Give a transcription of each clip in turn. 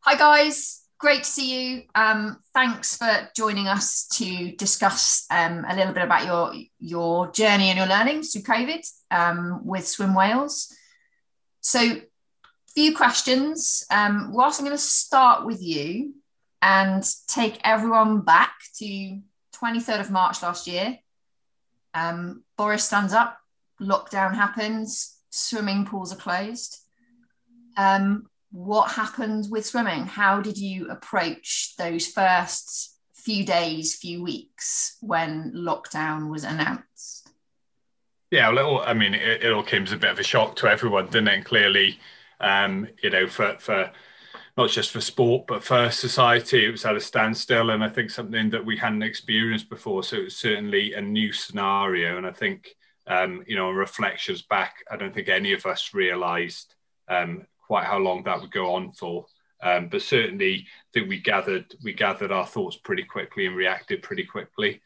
Hi guys, great to see you. Thanks for joining us to discuss a little bit about your journey and your learnings through COVID with Swim Wales. So, few questions. Ross, I'm going to start with you and take everyone back to 23rd of March last year. Boris stands up, lockdown happens, swimming pools are closed. What happened with swimming? How did you approach those first few days, few weeks when lockdown was announced? Yeah, well, it all came as a bit of a shock to everyone, didn't it? And clearly, for not just for sport, but for society, it was at a standstill. And I think something that we hadn't experienced before. So it was certainly a new scenario. And I think, on reflections back, I don't think any of us realised quite how long that would go on for. But certainly, I think we gathered our thoughts pretty quickly and reacted pretty quickly.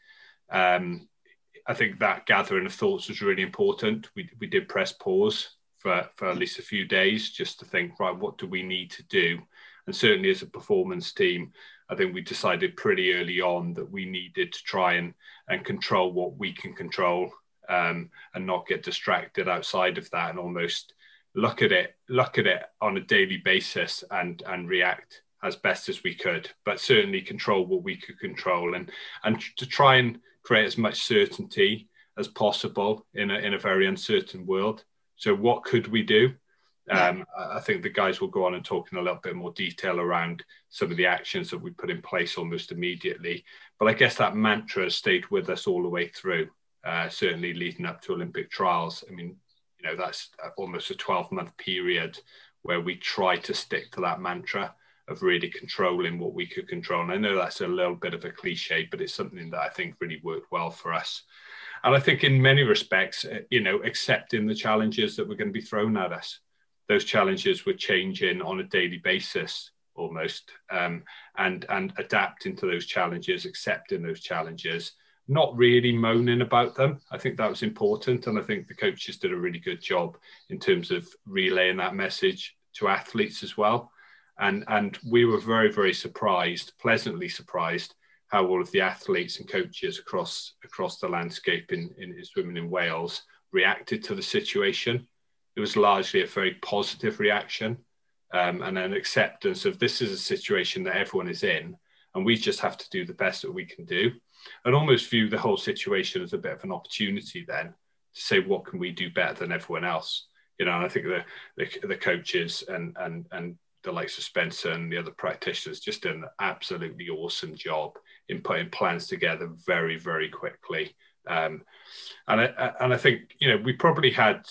I think that gathering of thoughts was really important. We did press pause for at least a few days just to think, right, what do we need to do? And certainly as a performance team, I think we decided pretty early on that we needed to try and control what we can control and not get distracted outside of that, and almost look at it on a daily basis and react as best as we could, but certainly control what we could control and to try and create as much certainty as possible in a very uncertain world. So what could we do? I think the guys will go on and talk in a little bit more detail around some of the actions that we put in place almost immediately. But I guess that mantra stayed with us all the way through, certainly leading up to Olympic trials. I mean, that's almost a 12-month period where we try to stick to that mantra of really controlling what we could control. And I know that's a little bit of a cliche, but it's something that I think really worked well for us. And I think in many respects, accepting the challenges that were going to be thrown at us. Those challenges were changing on a daily basis almost, and adapting to those challenges, accepting those challenges, not really moaning about them. I think that was important. And I think the coaches did a really good job in terms of relaying that message to athletes as well. And we were very, very surprised, pleasantly surprised, how all of the athletes and coaches across the landscape in swimming in Wales reacted to the situation. It was largely a very positive reaction, and an acceptance of this is a situation that everyone is in, and we just have to do the best that we can do, and almost view the whole situation as a bit of an opportunity then to say, what can we do better than everyone else? And I think the coaches and the likes of Spencer and the other practitioners just did an absolutely awesome job in putting plans together very, very quickly. And I think, we probably had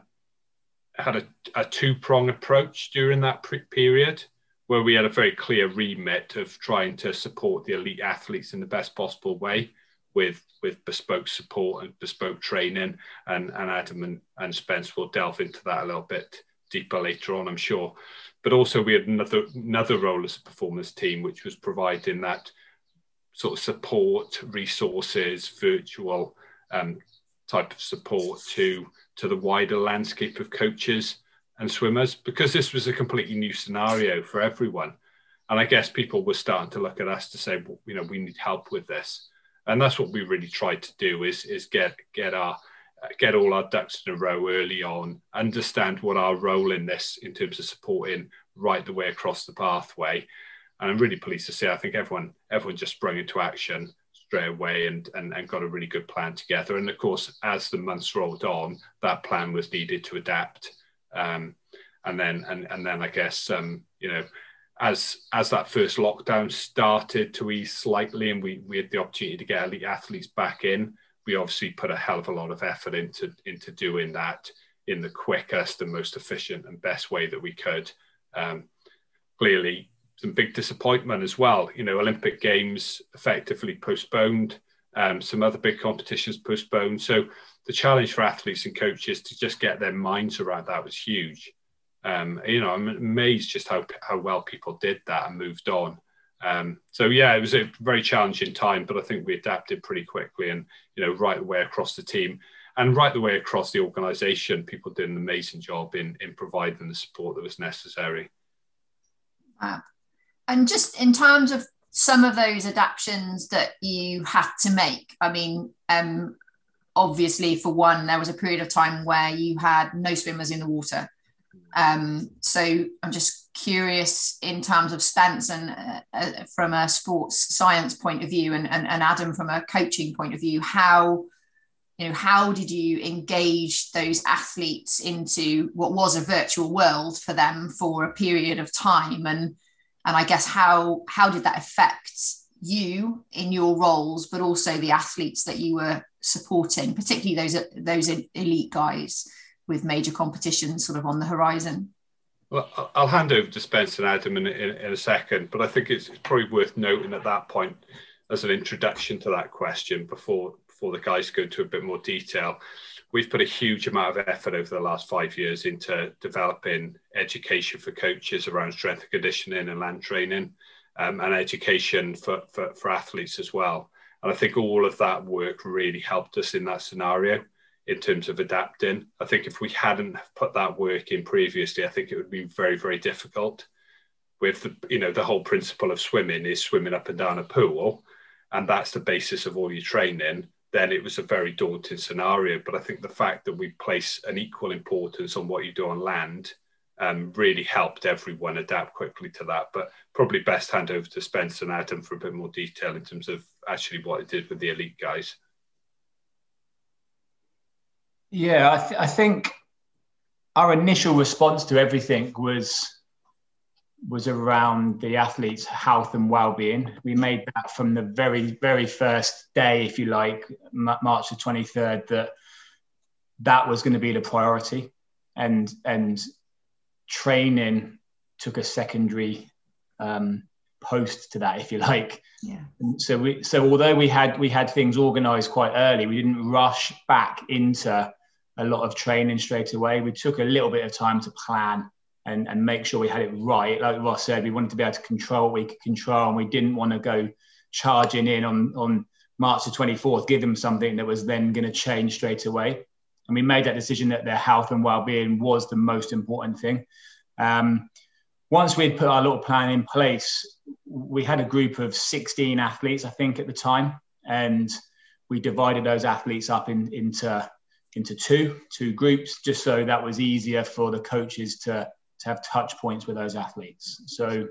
a two-prong approach during that period, where we had a very clear remit of trying to support the elite athletes in the best possible way with bespoke support and bespoke training. And Adam and Spence will delve into that a little bit deeper later on, I'm sure. But also we had another role as a performance team, which was providing that sort of support, resources, virtual type of support to the wider landscape of coaches and swimmers, because this was a completely new scenario for everyone. And I guess people were starting to look at us to say, well, we need help with this. And that's what we really tried to do is get all our ducks in a row early on, understand what our role in this in terms of supporting right the way across the pathway. And I'm really pleased to say, I think everyone just sprung into action straight away and got a really good plan together. And of course, as the months rolled on, that plan was needed to adapt. And then I guess, as that first lockdown started to ease slightly and we had the opportunity to get elite athletes back in, we obviously put a hell of a lot of effort into doing that in the quickest and most efficient and best way that we could. Clearly, some big disappointment as well. Olympic Games effectively postponed, some other big competitions postponed. So the challenge for athletes and coaches to just get their minds around that was huge. I'm amazed just how well people did that and moved on. It was a very challenging time, but I think we adapted pretty quickly and, right the way across the team and right the way across the organisation, people did an amazing job in providing the support that was necessary. Wow. And just in terms of some of those adaptations that you had to make, I mean, obviously, for one, there was a period of time where you had no swimmers in the water. So I'm just curious in terms of Spence and from a sports science point of view, and Adam from a coaching point of view, how did you engage those athletes into what was a virtual world for them for a period of time, and I guess how did that affect you in your roles, but also the athletes that you were supporting, particularly those elite guys with major competitions sort of on the horizon? Well, I'll hand over to Spence and Adam in a second, but I think it's probably worth noting at that point, as an introduction to that question, before the guys go into a bit more detail, we've put a huge amount of effort over the last 5 years into developing education for coaches around strength and conditioning and land training, and education for athletes as well. And I think all of that work really helped us in that scenario in terms of adapting. I think if we hadn't put that work in previously, I think it would be very, very difficult. With the whole principle of swimming is swimming up and down a pool, and that's the basis of all your training, then it was a very daunting scenario. But I think the fact that we place an equal importance on what you do on land really helped everyone adapt quickly to that. But probably best hand over to Spence and Adam for a bit more detail in terms of actually what it did with the elite guys. Yeah, I think our initial response to everything was around the athletes' health and well-being. We made that from the very, very first day, if you like, March the 23rd, that was going to be the priority, and training took a secondary post to that, if you like. Yeah. So although we had things organised quite early, we didn't rush back into a lot of training straight away. We took a little bit of time to plan and make sure we had it right. Like Ross said, we wanted to be able to control what we could control, and we didn't want to go charging in on March the 24th, give them something that was then going to change straight away. And we made that decision that their health and well-being was the most important thing. Once we'd put our little plan in place, we had a group of 16 athletes, I think, at the time, and we divided those athletes up into two groups, just so that was easier for the coaches to have touch points with those athletes. So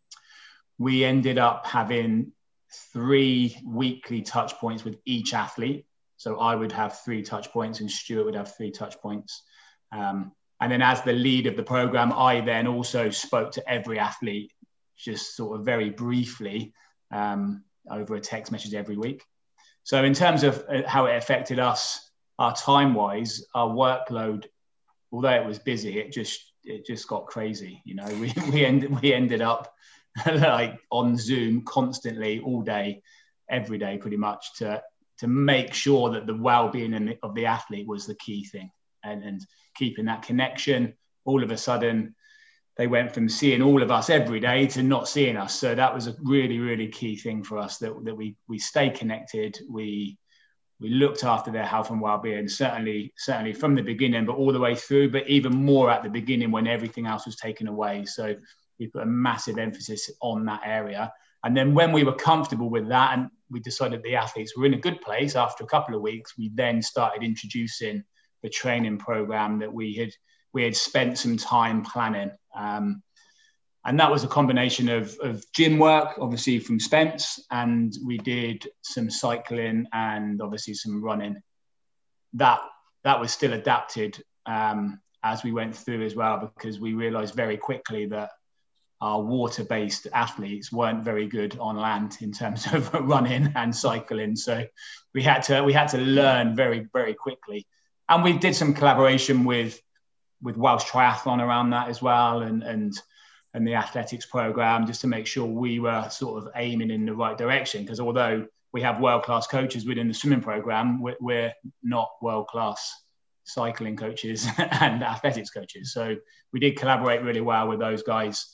we ended up having 3 weekly touch points with each athlete. So I would have 3 touch points and Stuart would have 3 touch points. And then as the lead of the program, I then also spoke to every athlete, just sort of very briefly, over a text message every week. So in terms of how it affected us, our time-wise, our workload, although it was busy, it just got crazy. You know, we ended up like on Zoom constantly, all day, every day, pretty much, to make sure that the well-being of the athlete was the key thing, and keeping that connection. All of a sudden, they went from seeing all of us every day to not seeing us. So that was a really, really key thing for us, that we stay connected. We looked after their health and well-being, certainly from the beginning, but all the way through, but even more at the beginning when everything else was taken away. So we put a massive emphasis on that area. And then when we were comfortable with that and we decided the athletes were in a good place, after a couple of weeks, we then started introducing the training program that we had spent some time planning. And that was a combination of gym work, obviously from Spence, and we did some cycling and obviously some running. That was still adapted as we went through as well, because we realised very quickly that our water-based athletes weren't very good on land in terms of running and cycling. So we had to learn very, very quickly. And we did some collaboration with Welsh Triathlon around that as well, and the athletics program, just to make sure we were sort of aiming in the right direction. Because although we have world-class coaches within the swimming program, we're not world-class cycling coaches and athletics coaches. So we did collaborate really well with those guys.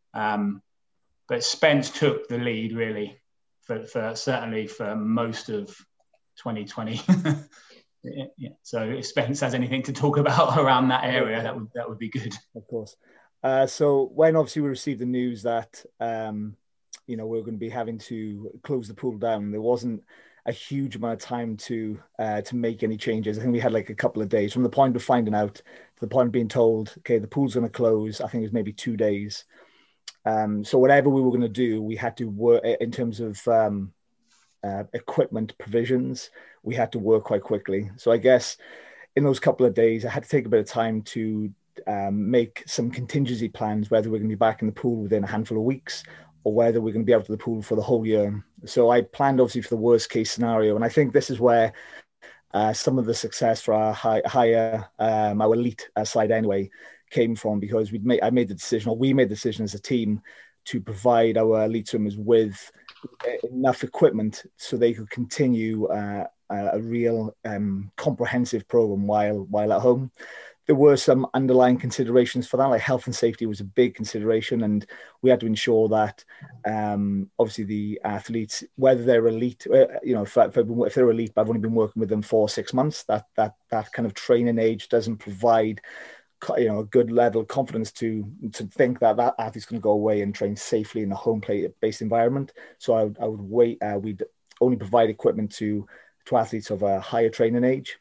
But Spence took the lead really for certainly for most of 2020. Yeah. So if Spence has anything to talk about around that area, that would be good. Of course. So when obviously we received the news that we were going to be having to close the pool down. There wasn't a huge amount of time to make any changes. I think we had like a couple of days from the point of finding out to the point of being told, okay, the pool's going to close. I think it was maybe 2 days. So whatever we were going to do, we had to work in terms of equipment provisions. We had to work quite quickly. So I guess in those couple of days, I had to take a bit of time to make some contingency plans, whether we're going to be back in the pool within a handful of weeks or whether we're going to be out of the pool for the whole year. So I planned obviously for the worst case scenario. And I think this is where some of the success for our our elite side anyway came from, because we made the decision as a team to provide our elite swimmers with enough equipment so they could continue a real comprehensive program while at home. There were some underlying considerations for that, like health and safety was a big consideration, and we had to ensure that obviously the athletes, whether they're elite, if they're elite, but I've only been working with them for 6 months, that kind of training age doesn't provide a good level of confidence to think that athlete's going to go away and train safely in a home based environment. So I would wait. We'd only provide equipment to athletes of a higher training age.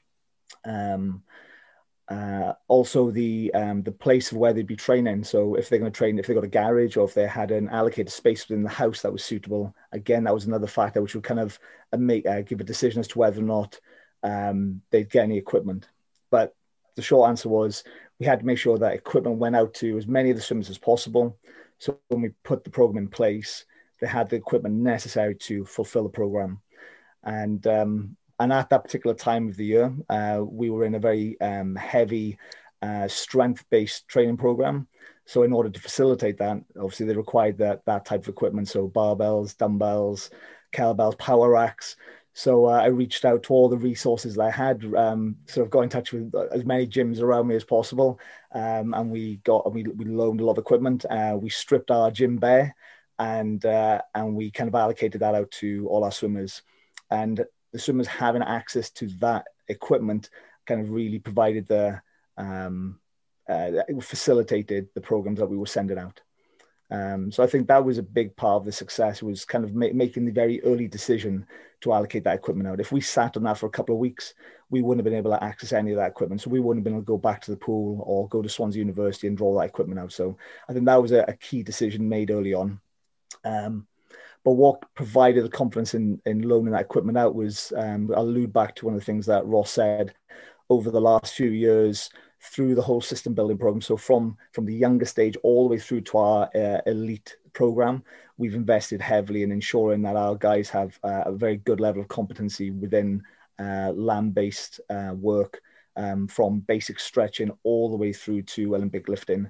Also the place of where they'd be training. So if they're going to train, if they got a garage or if they had an allocated space within the house that was suitable, again, that was another factor which would kind of give a decision as to whether or not they'd get any equipment. But the short answer was we had to make sure that equipment went out to as many of the swimmers as possible. So when we put the program in place, they had the equipment necessary to fulfill the program. And at that particular time of the year, we were in a very heavy strength-based training program. So in order to facilitate that, obviously they required that type of equipment. So barbells, dumbbells, kettlebells, power racks. So I reached out to all the resources that I had, sort of got in touch with as many gyms around me as possible. And we loaned a lot of equipment. We stripped our gym bare and we kind of allocated that out to all our swimmers. And the swimmers having access to that equipment kind of really provided facilitated the programs that we were sending out. So I think that was a big part of the success, was kind of making the very early decision to allocate that equipment out. If we sat on that for a couple of weeks, we wouldn't have been able to access any of that equipment. So we wouldn't have been able to go back to the pool or go to Swansea University and draw that equipment out. So I think that was a key decision made early on. But what provided the confidence in loaning that equipment out was, I'll allude back to one of the things that Ross said, over the last few years through the whole system building program. So from the younger stage all the way through to our elite program, we've invested heavily in ensuring that our guys have a very good level of competency within land-based work, from basic stretching all the way through to Olympic lifting.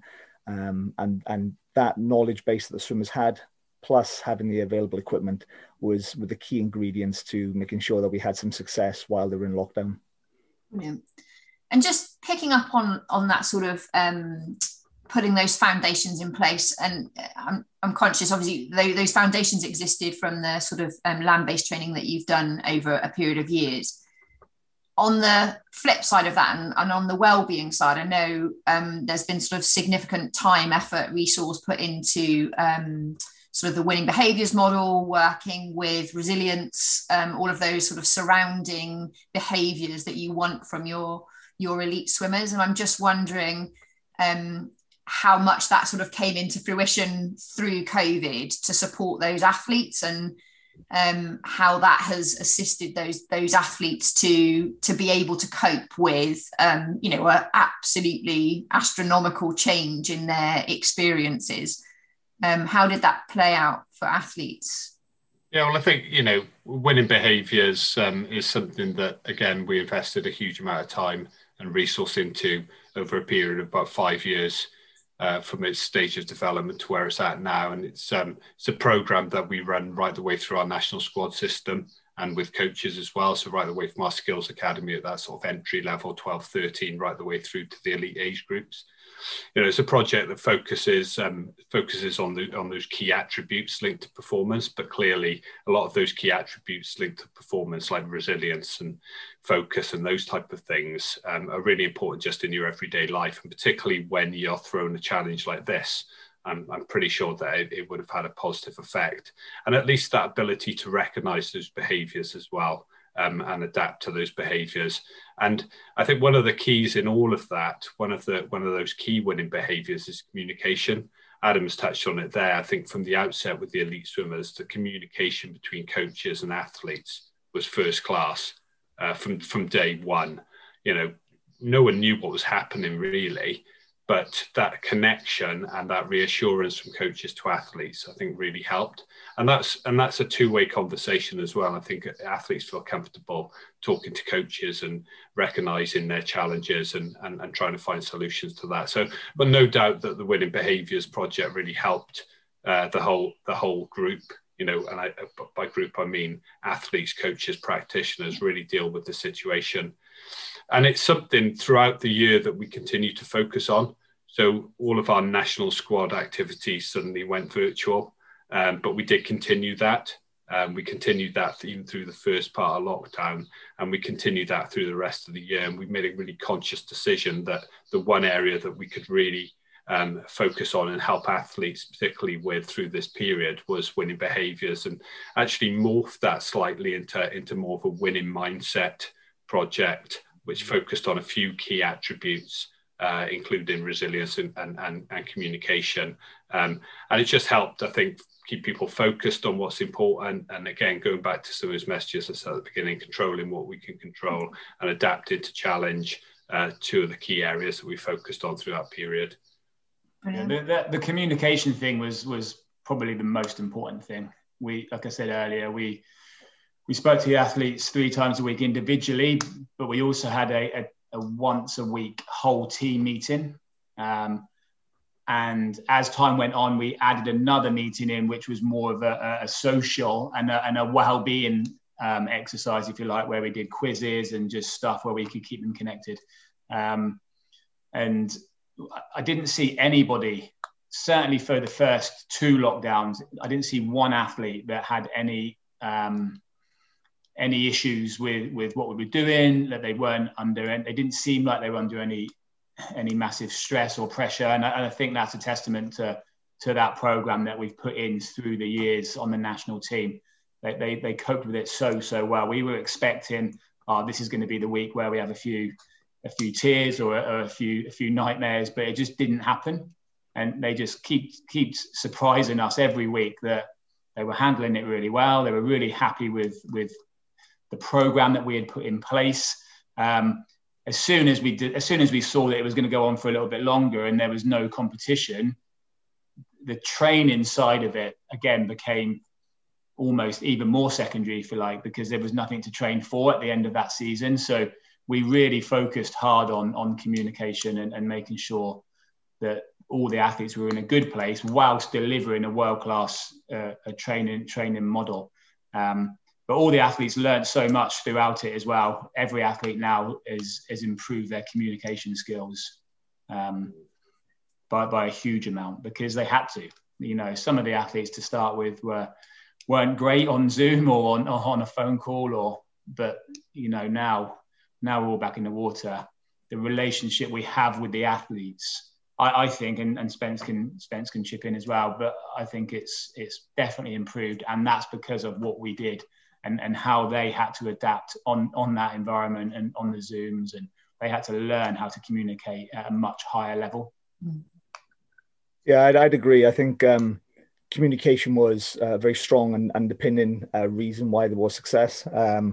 And that knowledge base that the swimmers had, plus having the available equipment, were the key ingredients to making sure that we had some success while they were in lockdown. Brilliant. And just picking up on that sort of putting those foundations in place, and I'm conscious, obviously, those foundations existed from the sort of land-based training that you've done over a period of years. On the flip side of that, and on the well-being side, I know there's been sort of significant time, effort, resource put into sort of the winning behaviours model, working with resilience, all of those sort of surrounding behaviours that you want from your elite swimmers. And I'm just wondering how much that sort of came into fruition through COVID to support those athletes, and how that has assisted those athletes to be able to cope with an absolutely astronomical change in their experiences. How did that play out for athletes? Yeah, well, I think, winning behaviours is something that, again, we invested a huge amount of time and resource into over a period of about 5 years, from its stage of development to where it's at now. And it's a programme that we run right the way through our national squad system and with coaches as well. So right the way from our skills academy at that sort of entry level, 12, 13, right the way through to the elite age groups. It's a project that focuses on those key attributes linked to performance, but clearly a lot of those key attributes linked to performance, like resilience and focus and those type of things, are really important just in your everyday life, and particularly when you're thrown a challenge like this. I'm pretty sure that it would have had a positive effect. And at least that ability to recognize those behaviors as well, and adapt to those behaviors. And I think one of the keys in all of that, one of those key winning behaviors is communication. Adam's touched on it there. I think from the outset with the elite swimmers, the communication between coaches and athletes was first class from day one. No one knew what was happening really, but that connection and that reassurance from coaches to athletes, I think, really helped. And that's a two-way conversation as well. I think athletes feel comfortable talking to coaches and recognizing their challenges and trying to find solutions to that. So, but no doubt that the Winning Behaviours project really helped the whole group. And by group I mean athletes, coaches, practitioners, really deal with the situation. And it's something throughout the year that we continue to focus on. So all of our national squad activities suddenly went virtual, but we did continue that. We continued that even through the first part of lockdown, and we continued that through the rest of the year. And we made a really conscious decision that the one area that we could really focus on and help athletes particularly with through this period was winning behaviours, and actually morphed that slightly into more of a winning mindset project, which focused on a few key attributes, including resilience and communication. And it just helped, I think, keep people focused on what's important. And again, going back to some of those messages I said at the beginning, controlling what we can control and adapted to challenge two of the key areas that we focused on through that period. Yeah, the communication thing was probably the most important thing. Like I said earlier, we spoke to the athletes 3 times a week individually, but we also had a once a week whole team meeting. And as time went on, we added another meeting in, which was more of a social and a well-being exercise, if you like, where we did quizzes and just stuff where we could keep them connected. And I didn't see anybody, certainly for the first 2 lockdowns, I didn't see one athlete that had any issues with what we were doing, that they weren't under, they didn't seem like they were under any massive stress or pressure. And I think that's a testament to that program that we've put in through the years on the national team. They coped with it so well. We were expecting, this is going to be the week where we have a few tears or a few nightmares, but it just didn't happen. And they just keep surprising us every week that they were handling it really well. They were really happy with the program that we had put in place. As soon as we saw that it was going to go on for a little bit longer and there was no competition, the training side of it again became almost even more secondary, if you like, because there was nothing to train for at the end of that season. So we really focused hard on communication and making sure that all the athletes were in a good place whilst delivering a world-class training model. But all the athletes learned so much throughout it as well. Every athlete now has improved their communication skills by a huge amount because they had to. Some of the athletes to start with weren't great on Zoom or on a phone call, but now we're all back in the water. The relationship we have with the athletes, I think, and Spence can chip in as well, but I think it's definitely improved, and that's because of what we did. And how they had to adapt on that environment and on the Zooms, and they had to learn how to communicate at a much higher level. Yeah, I'd agree. I think communication was a very strong and underpinning reason why there was success.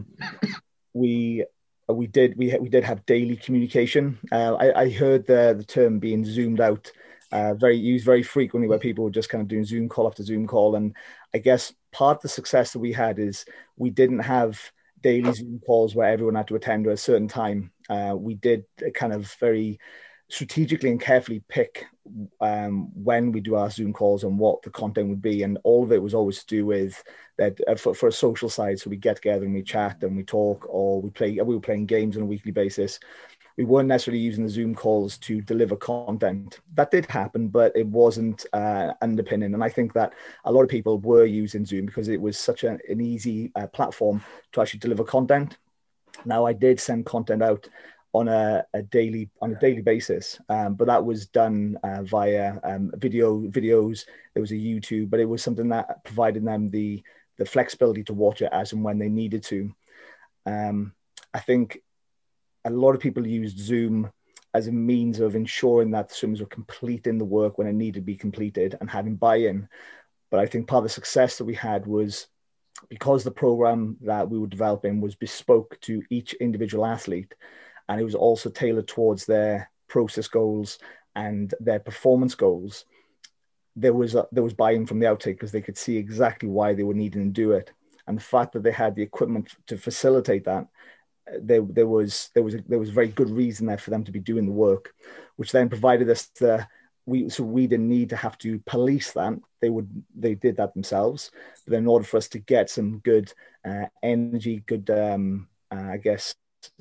We did have daily communication. I heard the term being zoomed out used very frequently, where people were just kind of doing Zoom call after Zoom call. And I guess part of the success that we had is we didn't have daily Zoom calls where everyone had to attend at a certain time. We did kind of very strategically and carefully pick when we do our Zoom calls and what the content would be. And all of it was always to do with that for a social side. So we get together and we chat and we talk, or we were playing games on a weekly basis. We weren't necessarily using the Zoom calls to deliver content. That did happen, but it wasn't underpinning. And I think that a lot of people were using Zoom because it was such an easy platform to actually deliver content. Now, I did send content out on a daily basis. But that was done via videos. There was a YouTube, but it was something that provided them the flexibility to watch it as and when they needed to. I think a lot of people used Zoom as a means of ensuring that the swimmers were completing the work when it needed to be completed and having buy-in. But I think part of the success that we had was because the program that we were developing was bespoke to each individual athlete, and it was also tailored towards their process goals and their performance goals. There was buy-in from the outside because they could see exactly why they were needing to do it, and the fact that they had the equipment to facilitate that, there was a very good reason there for them to be doing the work, which then provided us we didn't need to have to police that. They did that themselves. But in order for us to get some good energy, good what's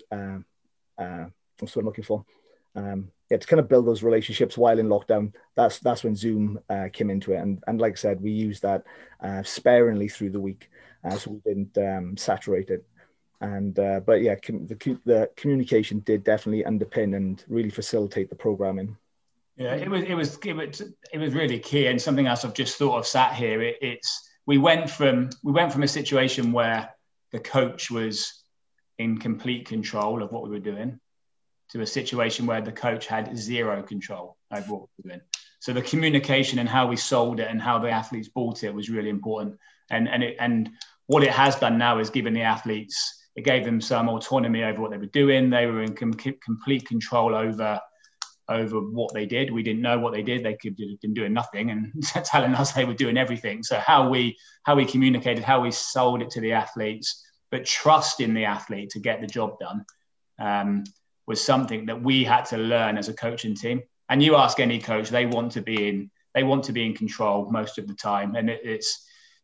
what I'm looking for. To kind of build those relationships while in lockdown. That's when Zoom came into it, and like I said, we used that sparingly through the week, so we didn't saturate it. And but yeah, the communication did definitely underpin and really facilitate the programming. Yeah, it was really key, and something else I've just thought of sat here. We went from a situation where the coach was in complete control of what we were doing to a situation where the coach had zero control over what we were doing. So the communication and how we sold it and how the athletes bought it was really important. And what it has done now is given the athletes, it gave them some autonomy over what they were doing. They were in complete control over what they did. We didn't know what they did. They could have been doing nothing and telling us they were doing everything. So how we communicated, how we sold it to the athletes, but trust in the athlete to get the job done, was something that we had to learn as a coaching team. And you ask any coach, they want to be in control most of the time. And it's,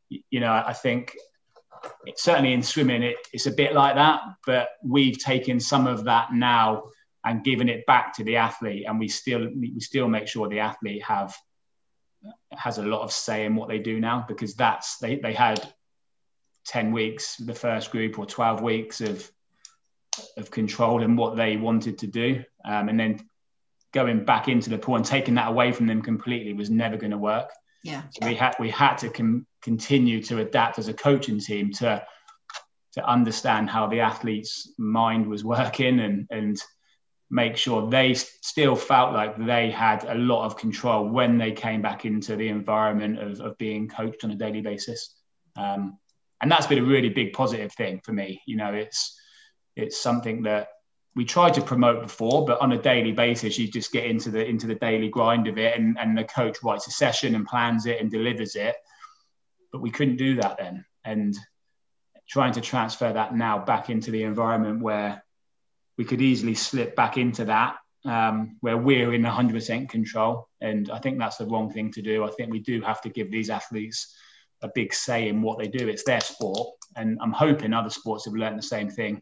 I think certainly in swimming, it's a bit like that, but we've taken some of that now and given it back to the athlete. And we still make sure the athlete has a lot of say in what they do now, because they had 10 weeks, the first group, or 12 weeks of control in what they wanted to do. And then going back into the pool and taking that away from them completely was never going to work. Yeah. So we had to continue to adapt as a coaching team to understand how the athlete's mind was working and make sure they still felt like they had a lot of control when they came back into the environment of being coached on a daily basis. And that's been a really big positive thing for me. It's something that we tried to promote before, but on a daily basis, you just get into the daily grind of it, and the coach writes a session and plans it and delivers it. But we couldn't do that then. And trying to transfer that now back into the environment where we could easily slip back into that, where we're in 100% control. And I think that's the wrong thing to do. I think we do have to give these athletes a big say in what they do. It's their sport. And I'm hoping other sports have learned the same thing.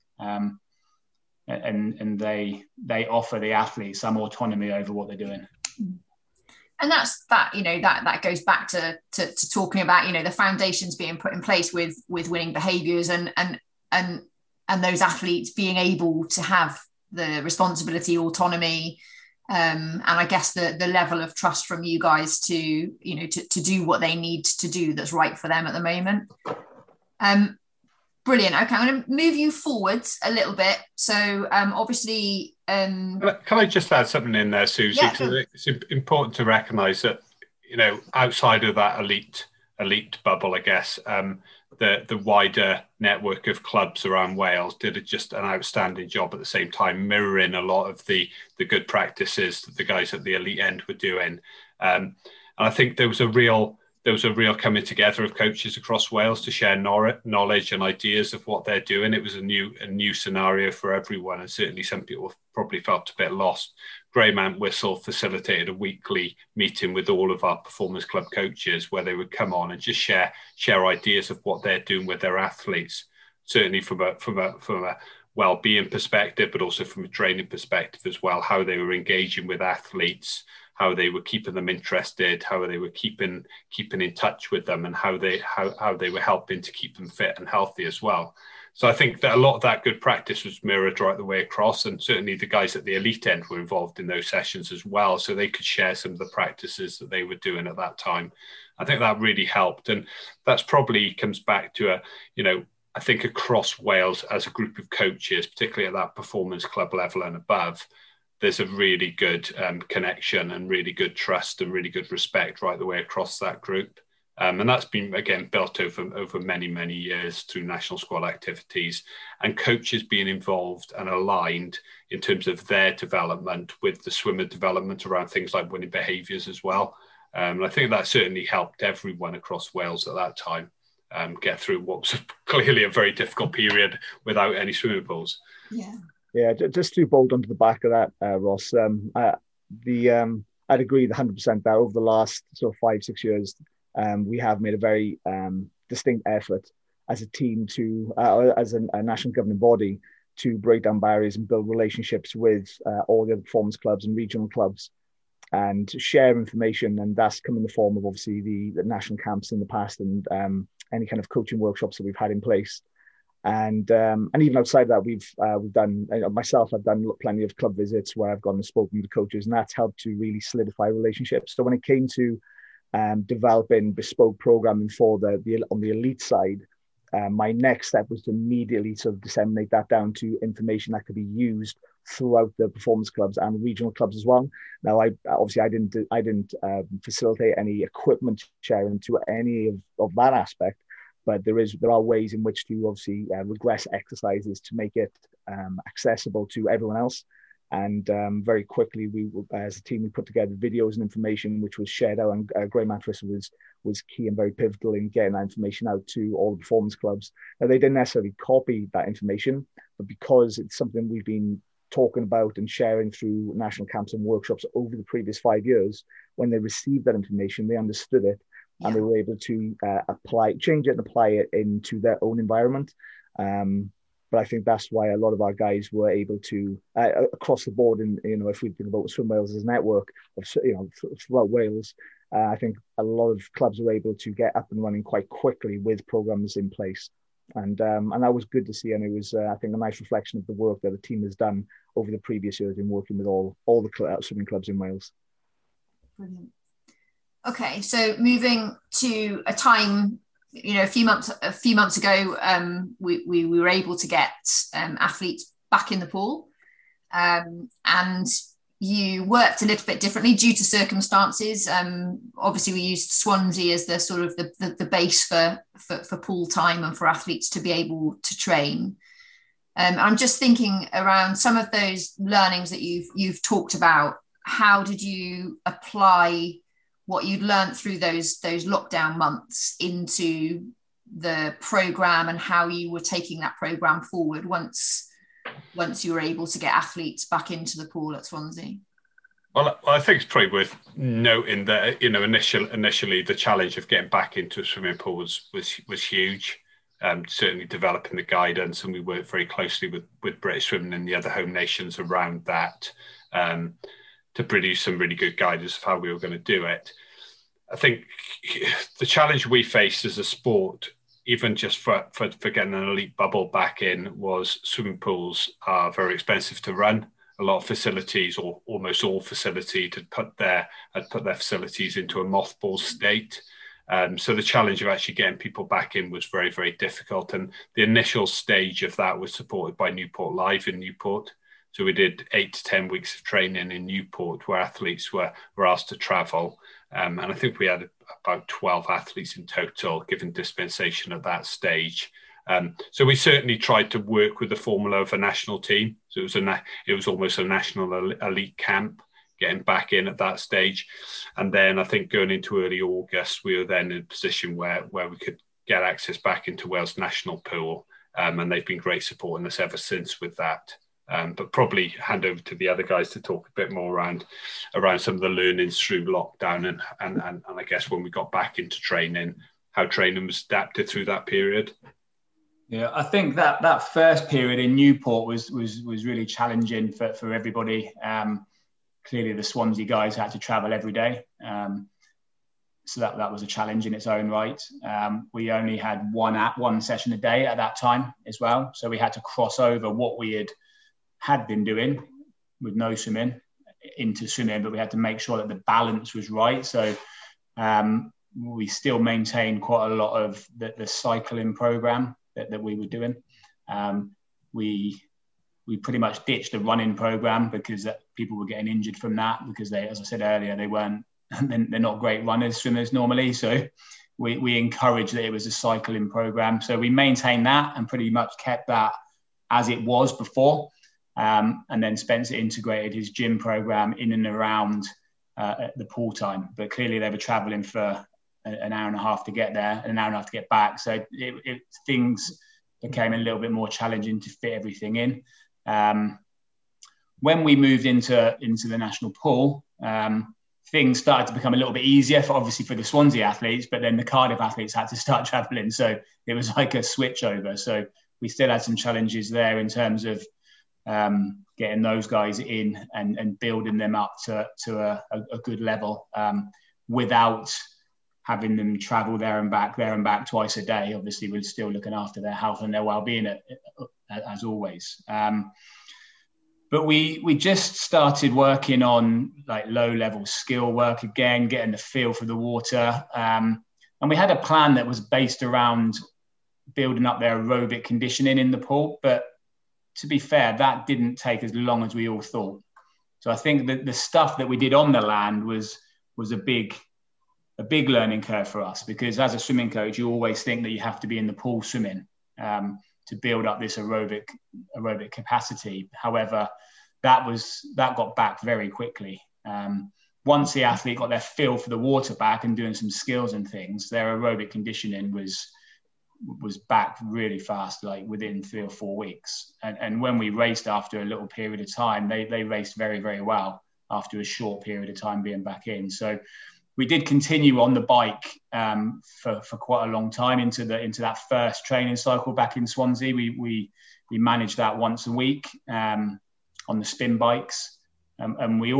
And they offer the athletes some autonomy over what they're doing. And that goes back to talking about, the foundations being put in place with winning behaviors and those athletes being able to have the responsibility, autonomy, and I guess the level of trust from you guys to do what they need to do that's right for them at the moment. Brilliant. Okay, I'm going to move you forwards a little bit. So obviously... Can I just add something in there, Susie? Yeah, because it's important to recognise that, outside of that elite bubble, I guess, the wider network of clubs around Wales did just an outstanding job at the same time, mirroring a lot of the good practices that the guys at the elite end were doing. And I think there was a real coming together of coaches across Wales to share knowledge and ideas of what they're doing. It was a new scenario for everyone, and certainly some people probably felt a bit lost. Graham Entwistle facilitated a weekly meeting with all of our Performance Club coaches where they would come on and just share ideas of what they're doing with their athletes, certainly from a well-being perspective, but also from a training perspective as well, how they were engaging with athletes, how they were keeping them interested, how they were keeping in touch with them, and how they were helping to keep them fit and healthy as well. So I think that a lot of that good practice was mirrored right the way across, and certainly the guys at the elite end were involved in those sessions as well, so they could share some of the practices that they were doing at that time. I think that really helped, and that's probably comes back to I think across Wales as a group of coaches, particularly at that performance club level and above, there's a really good connection and really good trust and really good respect right the way across that group. And that's been, again, built over many, many years through national squad activities, and coaches being involved and aligned in terms of their development with the swimmer development around things like winning behaviours as well. I think that certainly helped everyone across Wales at that time get through what was clearly a very difficult period without any swimming pools. Yeah, just to bolt onto the back of that, Ross, I'd agree 100% that over the last sort of 5-6 years, we have made a very distinct effort as a team as a national governing body to break down barriers and build relationships with all the other performance clubs and regional clubs, and to share information. And that's come in the form of obviously the national camps in the past, and any kind of coaching workshops that we've had in place. And even outside of that, we've done, myself, I've done plenty of club visits where I've gone and spoken to coaches, and that's helped to really solidify relationships. So when it came to developing bespoke programming for on the elite side, my next step was to immediately sort of disseminate that down to information that could be used throughout the performance clubs and regional clubs as well. Now, I didn't facilitate any equipment sharing to any of that aspect, but there are ways in which to obviously regress exercises to make it accessible to everyone else. And very quickly, we, as a team, we put together videos and information which was shared out. And Graham Mattress was key and very pivotal in getting that information out to all the performance clubs. Now, they didn't necessarily copy that information, but because it's something we've been talking about and sharing through national camps and workshops over the previous 5 years, when they received that information, they understood it. And they were able to change it and apply it into their own environment. But I think that's why a lot of our guys were able to, across the board, and if we think about Swim Wales as a network of, throughout Wales, I think a lot of clubs were able to get up and running quite quickly with programs in place. And that was good to see. And it was, I think, a nice reflection of the work that the team has done over the previous years in working with all the swimming clubs in Wales. Brilliant. Okay, so moving to a time, a few months ago, we were able to get athletes back in the pool, and you worked a little bit differently due to circumstances. Obviously, we used Swansea as the sort of the base for pool time and for athletes to be able to train. I'm just thinking around some of those learnings that you've talked about. How did you apply what you'd learned through those lockdown months into the program, and how you were taking that program forward once you were able to get athletes back into the pool at Swansea? Well, I think it's probably worth noting that initially the challenge of getting back into a swimming pool was huge. Certainly developing the guidance, and we worked very closely with British Swimming and the other home nations around that. To produce some really good guidance of how we were going to do it. I think the challenge we faced as a sport, even just for getting an elite bubble back in, was swimming pools are very expensive to run. A lot of facilities, or almost all facilities, had put their facilities into a mothball state. So the challenge of actually getting people back in was very, very difficult. And the initial stage of that was supported by Newport Live in Newport. So we did 8 to 10 weeks of training in Newport, where athletes were asked to travel. And I think we had about 12 athletes in total given dispensation at that stage. So we certainly tried to work with the formula of a national team. So it was almost a national elite camp, getting back in at that stage. And then I think going into early August, we were then in a position where we could get access back into Wales national pool. And they've been great supporting us ever since with that. But probably hand over to the other guys to talk a bit more around some of the learnings through lockdown and I guess when we got back into training, how training was adapted through that period. Yeah, I think that first period in Newport was really challenging for everybody. clearly the Swansea guys had to travel every day. So that was a challenge in its own right. We only had one session a day at that time as well. So we had to cross over what we had been doing with no swimming into swimming, but we had to make sure that the balance was right. So we still maintained quite a lot of the cycling program that we were doing. We pretty much ditched the running program because people were getting injured from that, because they, as I said earlier, they're not great runners, swimmers normally. So we encouraged that it was a cycling program. So we maintained that and pretty much kept that as it was before. And then Spencer integrated his gym program in and around the pool time. But clearly they were traveling for an hour and a half to get there and an hour and a half to get back. So things became a little bit more challenging to fit everything in. When we moved into the national pool, things started to become a little bit easier obviously for the Swansea athletes, but then the Cardiff athletes had to start traveling. So it was like a switch over. So we still had some challenges there in terms of getting those guys in and building them up to a good level without having them travel there and back twice a day. Obviously, we're still looking after their health and their well-being as always. But we just started working on like low-level skill work again, getting the feel for the water. And we had a plan that was based around building up their aerobic conditioning in the pool. But to be fair, that didn't take as long as we all thought. So I think that the stuff that we did on the land was a big learning curve for us, because as a swimming coach, you always think that you have to be in the pool swimming to build up this aerobic capacity. However, that got back very quickly. Once the athlete got their feel for the water back and doing some skills and things, their aerobic conditioning was back really fast, like within 3 or 4 weeks. And when we raced after a little period of time, they raced very, very well after a short period of time being back in. So we did continue on the bike for quite a long time into that first training cycle back in Swansea. We managed that once a week on the spin bikes, and we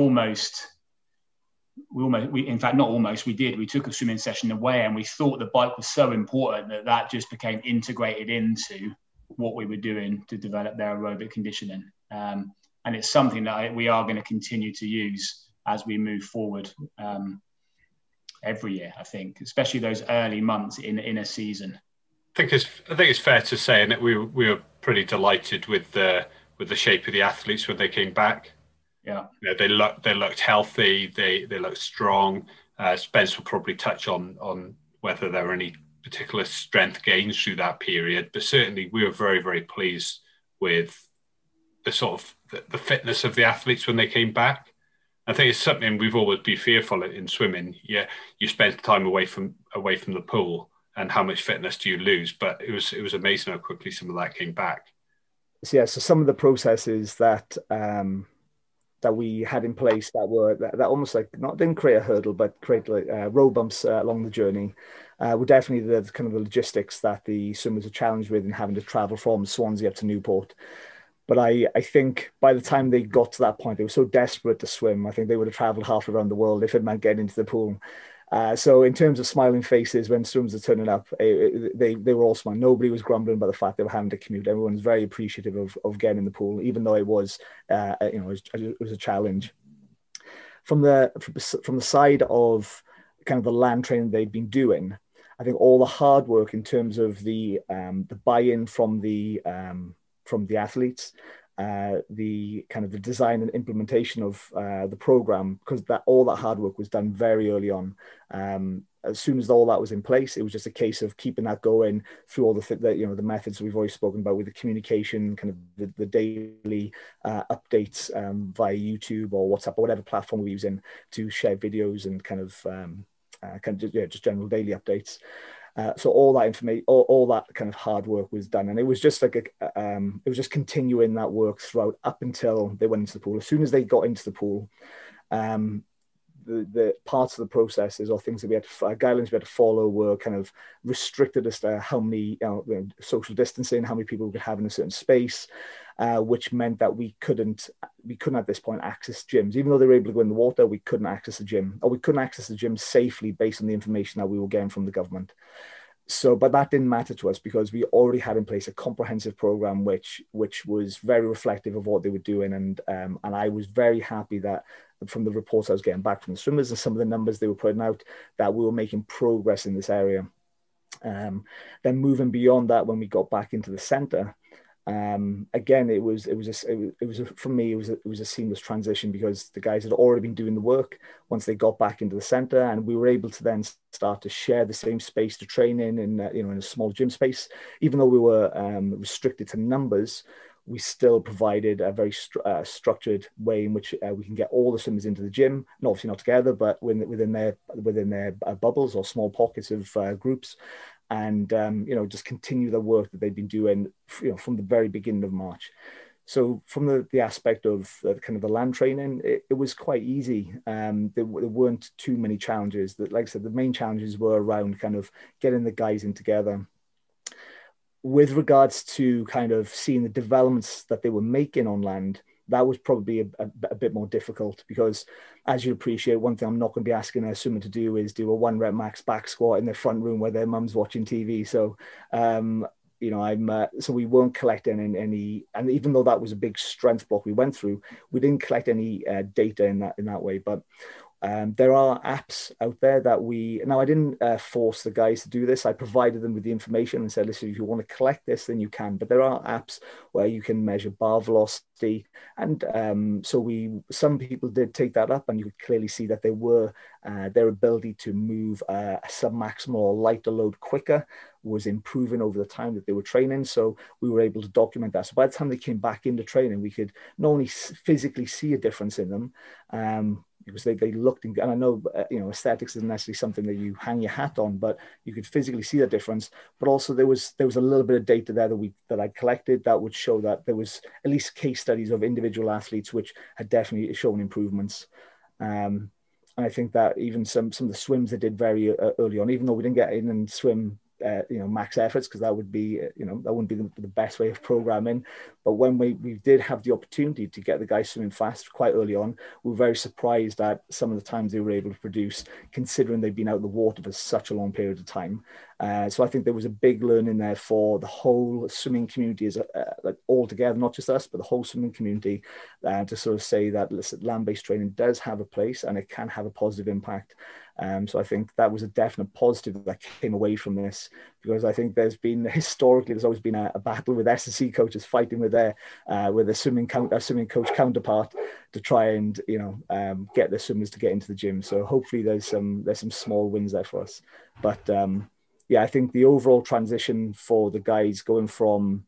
took a swimming session away, and we thought the bike was so important that just became integrated into what we were doing to develop their aerobic conditioning. And it's something that we are going to continue to use as we move forward every year, I think, especially those early months in a season. I think it's fair to say that we were pretty delighted with the shape of the athletes when they came back. Yeah, they looked healthy. They looked strong. Spence will probably touch on whether there were any particular strength gains through that period, but certainly we were very, very pleased with the sort of the fitness of the athletes when they came back. I think it's something we've always been fearful in swimming. Yeah, you spend time away from the pool, and how much fitness do you lose? But it was amazing how quickly some of that came back. So some of the processes that we had in place that almost like didn't create a hurdle, but create like road bumps along the journey were definitely the kind of the logistics that the swimmers were challenged with in having to travel from Swansea up to Newport. But I think by the time they got to that point, they were so desperate to swim. I think they would have travelled half around the world if it meant getting into the pool. So in terms of smiling faces when swimmers were turning up, they were all smiling. Nobody was grumbling about the fact they were having to commute. Everyone's very appreciative of getting in the pool, even though it was it was a challenge. From the side of kind of the land training they'd been doing, I think all the hard work in terms of the buy-in from the athletes, the kind of the design and implementation of the program, because all that hard work was done very early on. As soon as all that was in place, it was just a case of keeping that going through all the methods we've always spoken about with the communication, kind of the daily updates via YouTube or WhatsApp or whatever platform we're using to share videos and kind of just general daily updates. So all that information, all that kind of hard work was done, and it was just like it was just continuing that work throughout up until they went into the pool. As soon as they got into the pool, the parts of the processes or things that we had to, guidelines we had to follow were kind of restricted as to how many social distancing, how many people we could have in a certain space, which meant that we couldn't at this point access gyms. Even though they were able to go in the water, we couldn't access the gym, or we couldn't access the gym safely based on the information that we were getting from the government. So, but that didn't matter to us because we already had in place a comprehensive program which was very reflective of what they were doing, and I was very happy that from the reports I was getting back from the swimmers and some of the numbers they were putting out, that we were making progress in this area. Then moving beyond that, when we got back into the centre, again, it was for me it was a seamless transition because the guys had already been doing the work once they got back into the centre, and we were able to then start to share the same space to train in a small gym space. Even though we were restricted to numbers, we still provided a very structured way in which we can get all the swimmers into the gym, and obviously not together, but within their bubbles or small pockets of groups. And just continue the work that they've been doing, from the very beginning of March. So from the aspect of kind of the land training, it was quite easy. There weren't too many challenges. That, like I said, the main challenges were around kind of getting the guys in together. With regards to kind of seeing the developments that they were making on land, that was probably a bit more difficult because, as you appreciate, one thing I'm not going to be asking a swimmer to do is do a 1 rep max back squat in their front room where their mum's watching TV. So, so we weren't collecting any, and even though that was a big strength block we went through, we didn't collect any data in that way. But there are apps out there that I didn't force the guys to do this. I provided them with the information and said, listen, if you want to collect this, then you can. But there are apps where you can measure bar velocity. And some people did take that up, and you could clearly see that their ability to move a submaximal or lighter load quicker was improving over the time that they were training. So we were able to document that. So by the time they came back into training, we could not only physically see a difference in them, because they looked, and I know aesthetics isn't necessarily something that you hang your hat on, but you could physically see the difference. But also there was a little bit of data there that I collected that would show that there was at least case studies of individual athletes which had definitely shown improvements. And I think that even some of the swims they did very early on, even though we didn't get in and swim max efforts, because that would be that wouldn't be the best way of programming. But when we did have the opportunity to get the guys swimming fast quite early on, we were very surprised at some of the times they were able to produce, considering they've been out of the water for such a long period of time. So I think there was a big learning there for the whole swimming community as all together, not just us, but the whole swimming community, to sort of say that, listen, land-based training does have a place and it can have a positive impact. So I think that was a definite positive that came away from this, because I think there's always been a battle with S&C coaches fighting with their swimming coach counterpart to try and get the swimmers to get into the gym. So hopefully there's some small wins there for us. But I think the overall transition for the guys going from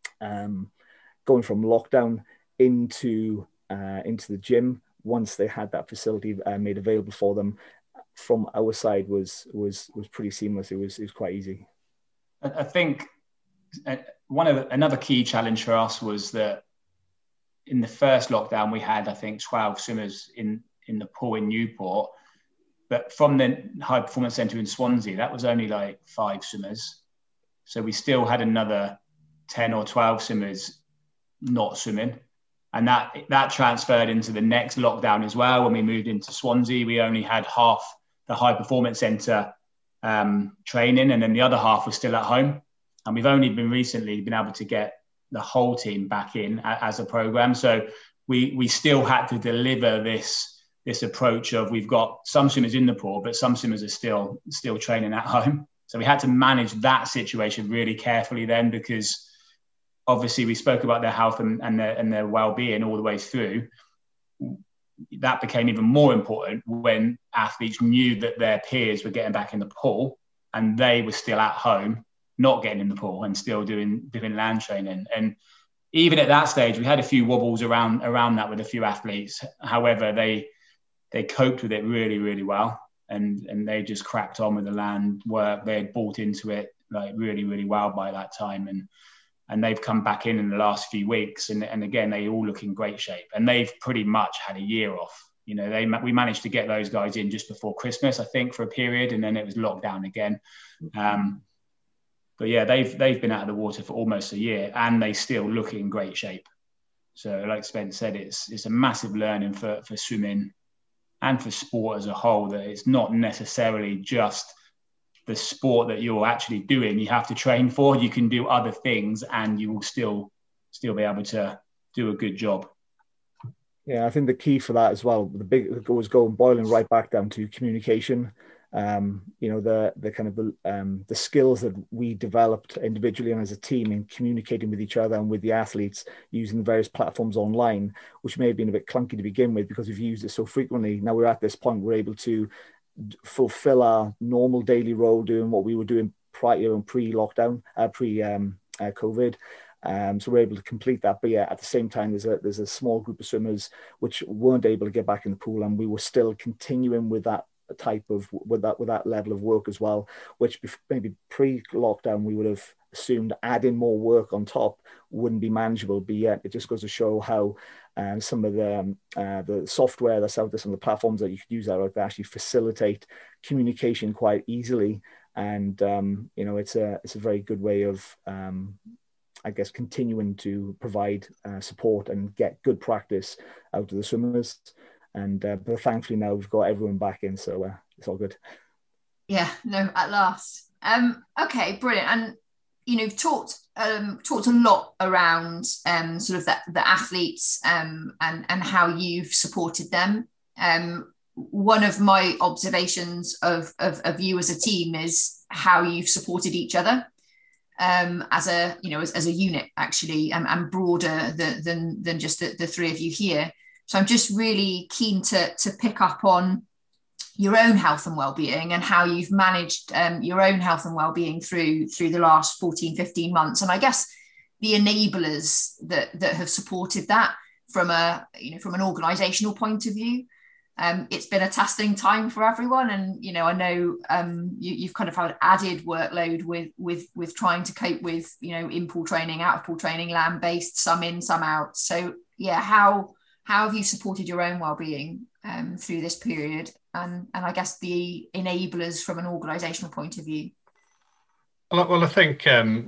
lockdown into the gym once they had that facility made available for them, from our side was pretty seamless. It was quite easy. I think another key challenge for us was that in the first lockdown we had, I think, 12 swimmers in the pool in Newport, but from the high performance centre in Swansea, that was only like 5 swimmers. So we still had another 10 or 12 swimmers not swimming. And that transferred into the next lockdown as well. When we moved into Swansea, we only had half the high performance centre training, and then the other half was still at home. And we've only recently been able to get the whole team back in as a program. So we still had to deliver this approach of, we've got some swimmers in the pool, but some swimmers are still training at home. So we had to manage that situation really carefully then, because obviously we spoke about their health and their well-being all the way through. That became even more important when athletes knew that their peers were getting back in the pool and they were still at home, not getting in the pool and still doing land training. And even at that stage, we had a few wobbles around that with a few athletes. However, they coped with it really, really well. And they just cracked on with the land work. They had bought into it like really, really well by that time. And they've come back in the last few weeks. And again, they all look in great shape. And they've pretty much had a year off. You know, we managed to get those guys in just before Christmas, I think, for a period, and then it was locked down again. But yeah, they've been out of the water for almost a year, and they still look in great shape. So, like Spence said, it's a massive learning for swimming and for sport as a whole, that it's not necessarily just the sport that you're actually doing you have to train for. You can do other things, and you will still be able to do a good job. Yeah, I think the key for that as well, boiling right back down to communication. You know, the kind of the skills that we developed individually and as a team in communicating with each other and with the athletes using the various platforms online, which may have been a bit clunky to begin with because we've used it so frequently. Now we're at this point, we're able to fulfill our normal daily role doing what we were doing prior and pre-lockdown, pre-COVID. So we're able to complete that, but yeah, at the same time, there's a small group of swimmers which weren't able to get back in the pool, and we were still continuing with that level of work as well, which maybe pre-lockdown we would have assumed adding more work on top wouldn't be manageable. But yet, it just goes to show how some of the software that's out there, some of the platforms that you could use that actually facilitate communication quite easily, and you know, it's a very good way of I guess continuing to provide support and get good practice out of the swimmers. And but thankfully now we've got everyone back in, so it's all good. Yeah, no, at last. Okay, brilliant. And you know, talked a lot around sort of the athletes and how you've supported them. One of my observations of you as a team is how you've supported each other. As a unit, actually, and broader than just the three of you here. So I'm just really keen to pick up on your own health and well-being and how you've managed your own health and well-being through the last 14, 15 months. And I guess the enablers that have supported that from an organisational point of view. It's been a testing time for everyone, and you know, I know you've kind of had added workload with trying to cope with, you know, in-pool training, out-of-pool training, land-based, some in, some out. So yeah, how have you supported your own well-being through this period, and I guess the enablers from an organisational point of view? Well, I think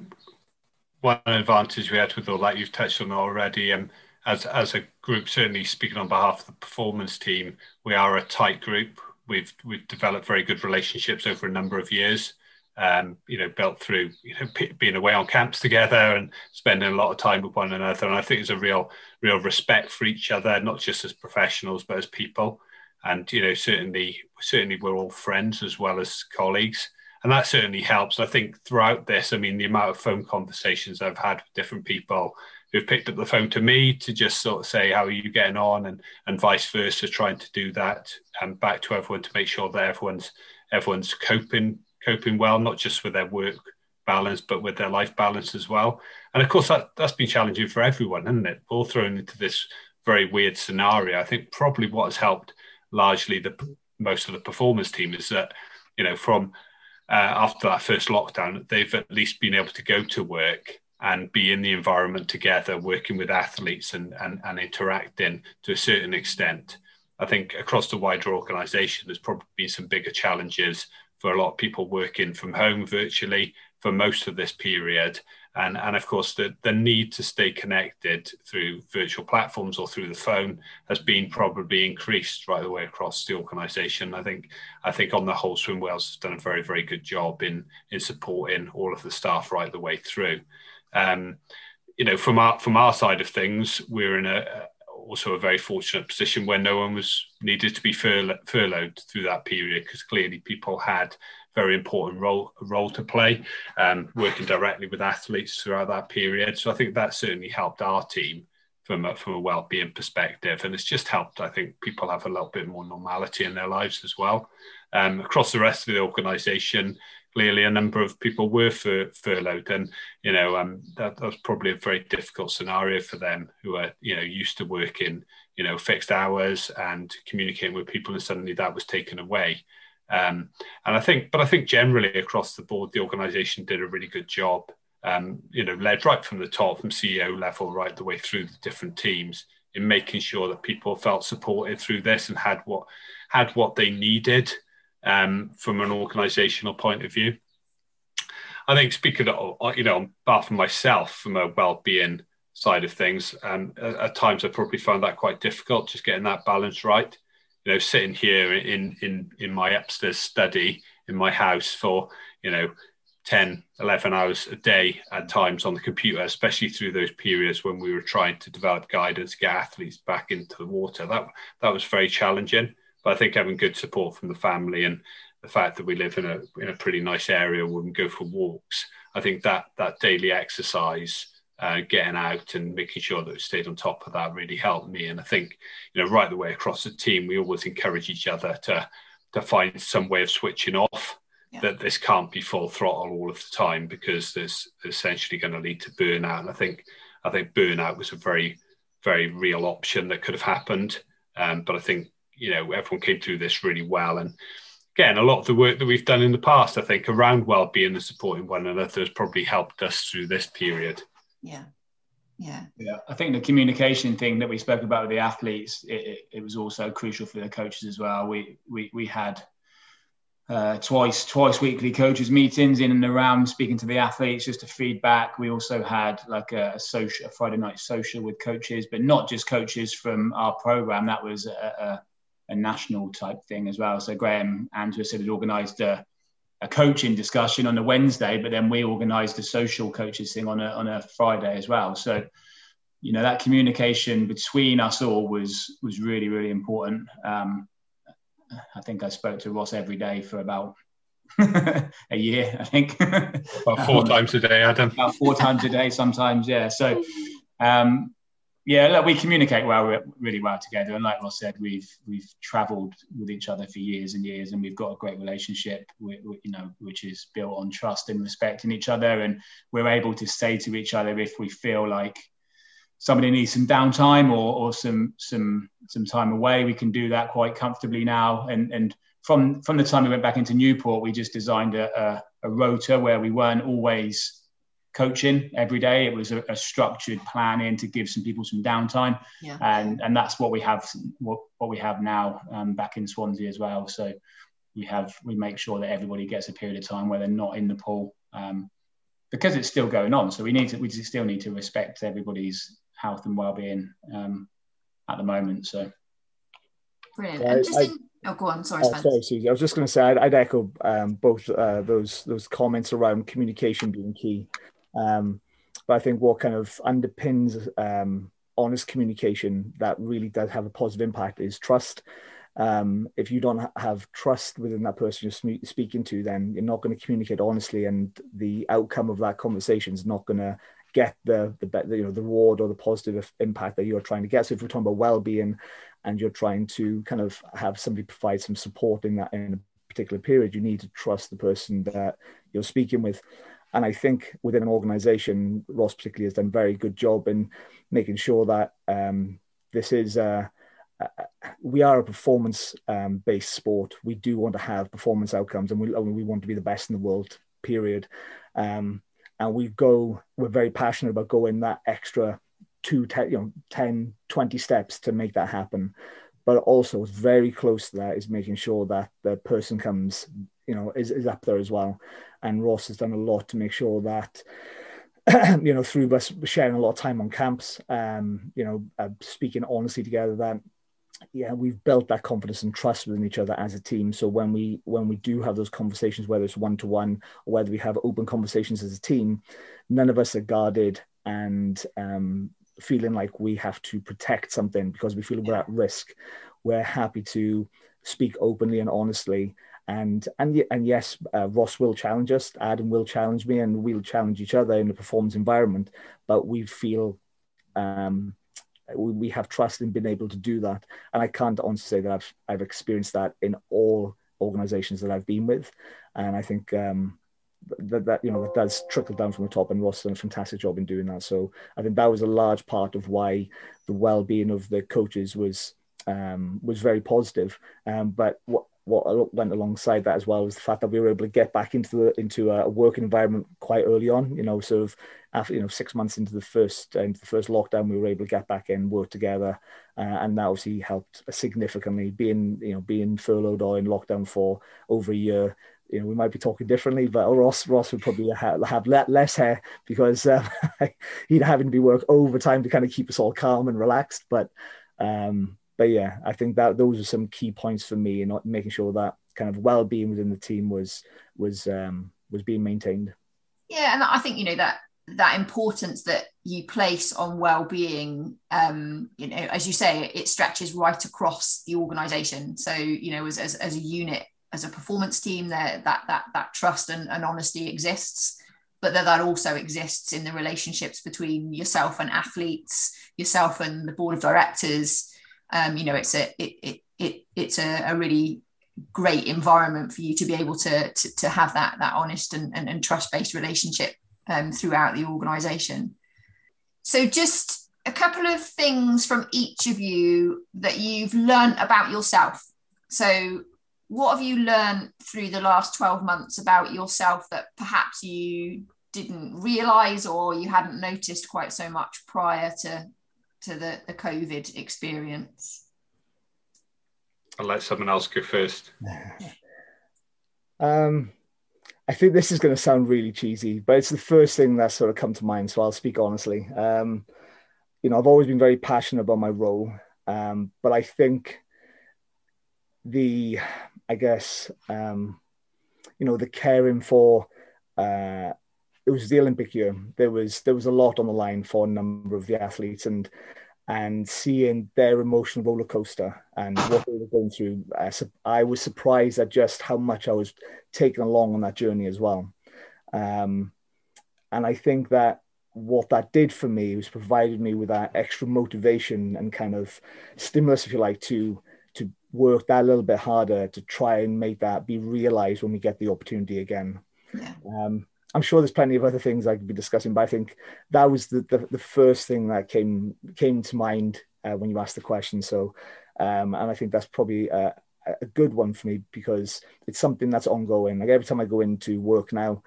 one advantage we had with all that you've touched on already, as a group, certainly speaking on behalf of the performance team, we are a tight group. We've developed very good relationships over a number of years, you know, built through, you know, being away on camps together and spending a lot of time with one another. And I think there's a real respect for each other, not just as professionals, but as people. And, you know, certainly we're all friends as well as colleagues. And that certainly helps. I think throughout this, I mean, the amount of phone conversations I've had with different people who've picked up the phone to me to just sort of say, how are you getting on? And vice versa, trying to do that and back to everyone to make sure that everyone's coping well, not just with their work balance, but with their life balance as well. And of course, that's been challenging for everyone, hasn't it? All thrown into this very weird scenario. I think probably what has helped largely most of the performance team is that, you know, from after that first lockdown, they've at least been able to go to work and be in the environment together, working with athletes and interacting to a certain extent. I think across the wider organisation, there's probably been some bigger challenges for a lot of people working from home virtually for most of this period. And of course, the need to stay connected through virtual platforms or through the phone has been probably increased right the way across the organisation. I think on the whole, Swim Wales has done a very, very good job in supporting all of the staff right the way through. You know, from our side of things, we're in also a very fortunate position where no one was needed to be furloughed through that period, because clearly people had very important role to play, working directly with athletes throughout that period. So I think that certainly helped our team from a well-being perspective, and it's just helped, I think, people have a little bit more normality in their lives as well. Across the rest of the organisation, clearly a number of people were furloughed, and you know, that was probably a very difficult scenario for them who are, you know, used to working, you know, fixed hours and communicating with people, and suddenly that was taken away. And I think generally across the board, the organisation did a really good job, you know, led right from the top, from CEO level right the way through the different teams, in making sure that people felt supported through this and had what they needed from an organisational point of view. I think speaking of, on behalf of myself, from a well-being side of things, at times I probably found that quite difficult, just getting that balance right. Sitting here in my upstairs study in my house for 10, 11 hours a day at times on the computer, especially through those periods when we wwere trying to develop guidance, get athletes back into the water. That was very challenging. But I think having good support from the family and the fact that we live in a pretty nice area where we can go for walks, I think that daily exercise, getting out and making sure that we stayed on top of that really helped me. And I think, right the way across the team, we always encourage each other to find some way of switching off. That this can't be full throttle all of the time, because there's essentially going to lead to burnout. And I think burnout was a very, very real option that could have happened. But I think, everyone came through this really well. And again, a lot of the work that we've done in the past, I think, around well-being and supporting one another has probably helped us through this period. Yeah. I think the communication thing that we spoke about with the athletes, it was also crucial for the coaches as well. We had twice weekly coaches meetings in and around, speaking to the athletes just to feedback. We also had like a Friday night social with coaches, but not just coaches from our program. That was a national type thing as well. So Graham Andrews had organised a coaching discussion on a Wednesday, but then we organised a social coaches thing on a Friday as well. So that communication between us all was really, really important. I think I spoke to Ross every day for about a year, I think. About 4 times a day, Adam. About 4 times a day sometimes, yeah. So, look, we communicate really well together. And like Ross said, we've travelled with each other for years and years, and we've got a great relationship, which is built on trust and respect in each other. And we're able to say to each other if we feel like somebody needs some downtime or some time away, we can do that quite comfortably now. And from the time we went back into Newport, we just designed a rota where we weren't always coaching every day. It was a structured plan in to give some people some downtime. Yeah. And that's what we have now back in Swansea as well. So we make sure that everybody gets a period of time where they're not in the pool, because it's still going on. So we still need to respect everybody's health and well-being at the moment. So brilliant. Go on. Sorry, Spence. Sorry, Susie. I was just going to say I'd echo both those comments around communication being key. But I think what kind of underpins honest communication that really does have a positive impact is trust. If you don't have trust within that person you're speaking to, then you're not going to communicate honestly, and the outcome of that conversation is not going to get the reward or the positive impact that you're trying to get. So if we're talking about well-being and you're trying to kind of have somebody provide some support in a particular period, you need to trust the person that you're speaking with. And I think within an organization, Ross particularly has done a very good job in making sure that this is we are a performance based sport. We do want to have performance outcomes, and we want to be the best in the world, period. And we're very passionate about going that extra 10, 20 steps to make that happen. But also very close to that is making sure that the person comes, is up there as well. And Ross has done a lot to make sure that, through us sharing a lot of time on camps, speaking honestly together, that we've built that confidence and trust within each other as a team. So when we do have those conversations, whether it's one-to-one or whether we have open conversations as a team, none of us are guarded and feeling like we have to protect something because we feel we're at risk. We're happy to speak openly and honestly. And yes, Ross will challenge us, Adam will challenge me, and we'll challenge each other in a performance environment. But we feel we have trust in being able to do that. And I can't honestly say that I've experienced that in all organizations that I've been with. And I think that does trickle down from the top, and Ross done a fantastic job in doing that. So I think that was a large part of why the well-being of the coaches was very positive. But what went alongside that as well was the fact that we were able to get back into a working environment quite early on. Sort of after 6 months into the first lockdown, we were able to get back in, work together, and that obviously helped significantly. Being furloughed or in lockdown for over a year, we might be talking differently, but Ross would probably have less hair because he'd having to be work overtime to kind of keep us all calm and relaxed. But yeah, I think that those are some key points for me in making sure that kind of well-being within the team was being maintained. Yeah, and I think that importance that you place on well-being, as you say, it stretches right across the organisation. So as a unit, as a performance team, that trust and honesty exists, but that also exists in the relationships between yourself and athletes, yourself and the board of directors. It's a really great environment for you to be able to have that honest and trust-based relationship throughout the organisation. So just a couple of things from each of you that you've learned about yourself. So what have you learned through the last 12 months about yourself that perhaps you didn't realise or you hadn't noticed quite so much prior to the COVID experience? I'll let someone else go first. I think this is going to sound really cheesy, but it's the first thing that's sort of come to mind, so I'll speak honestly. I've always been very passionate about my role, but I think the caring for, it was the Olympic year. There was a lot on the line for a number of the athletes, and seeing their emotional roller coaster and what they were going through, I was surprised at just how much I was taken along on that journey as well. And I think that what that did for me was provided me with that extra motivation and kind of stimulus, if you like, to work that a little bit harder to try and make that be realized when we get the opportunity again. Yeah. I'm sure there's plenty of other things I could be discussing, but I think that was the first thing that came to mind when you asked the question. So, and I think that's probably a good one for me because it's something that's ongoing. Like every time I go into work now,